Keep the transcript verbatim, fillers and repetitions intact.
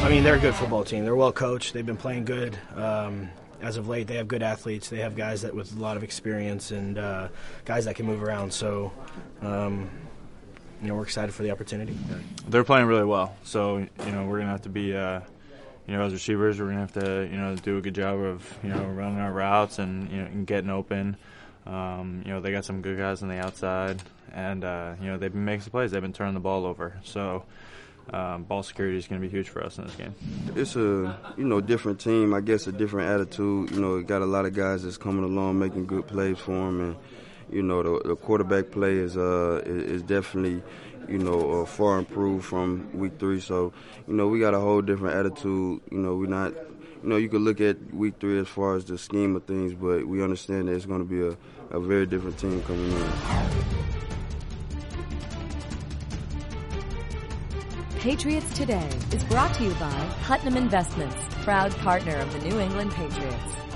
I mean, they're a good football team. They're well coached. They've been playing good. Um, as of late, they have good athletes. They have guys that with a lot of experience and uh, guys that can move around. So, um, you know, we're excited for the opportunity. They're playing really well. So, you know, we're going to have to be, uh, you know, as receivers, we're going to have to, you know, do a good job of, you know, running our routes and, you know, and getting open. Um, you know, they got some good guys on the outside. And, uh, you know, they've been making some plays. They've been turning the ball over. So, Um, ball security is going to be huge for us in this game. It's a, you know, different team. I guess a different attitude. You know, got a lot of guys that's coming along making good plays for them, and you know, the, the quarterback play is uh is definitely, you know, uh, far improved from week three. So, you know, we got a whole different attitude. You know, we're not, you know, you could look at week three as far as the scheme of things, but we understand that it's going to be a, a very different team coming in. Patriots Today is brought to you by Putnam Investments, proud partner of the New England Patriots.